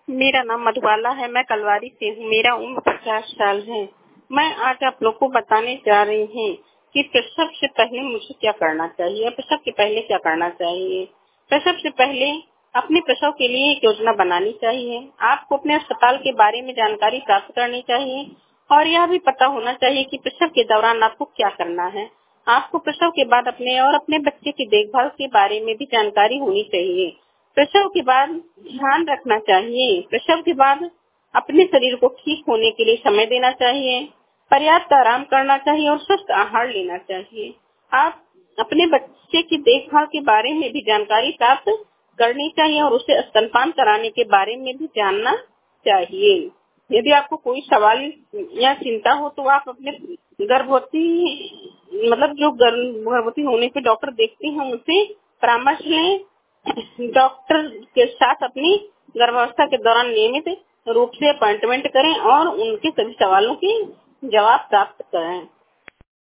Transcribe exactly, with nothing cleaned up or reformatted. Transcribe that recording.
मेरा नाम मधुबाला है। मैं कलवारी से हूँ। मेरा उम्र पचास साल है। मैं आज आप लोग को बताने जा रही हूँ कि प्रसव से पहले मुझे क्या करना चाहिए, प्रसव के पहले क्या करना चाहिए। प्रसव से पहले अपने प्रसव के लिए एक योजना बनानी चाहिए। आपको अपने अस्पताल के बारे में जानकारी प्राप्त करनी चाहिए और यह भी पता होना चाहिए कि प्रसव के दौरान आपको क्या करना है। आपको प्रसव के बाद अपने और अपने बच्चे की देखभाल के बारे में भी जानकारी होनी चाहिए। प्रसव के बाद ध्यान रखना चाहिए। प्रसव के बाद अपने शरीर को ठीक होने के लिए समय देना चाहिए, पर्याप्त आराम करना चाहिए और स्वस्थ आहार लेना चाहिए। आप अपने बच्चे की देखभाल के बारे में भी जानकारी प्राप्त करनी चाहिए और उसे स्तनपान कराने के बारे में भी जानना चाहिए। यदि आपको कोई सवाल या चिंता हो तो आप अपने गर्भवती मतलब जो गर्भवती होने पे डॉक्टर देखते हैं उनसे परामर्श लें। डॉक्टर के साथ अपनी गर्भावस्था के दौरान नियमित रूप से अपॉइंटमेंट करें और उनके सभी सवालों के जवाब प्राप्त करें।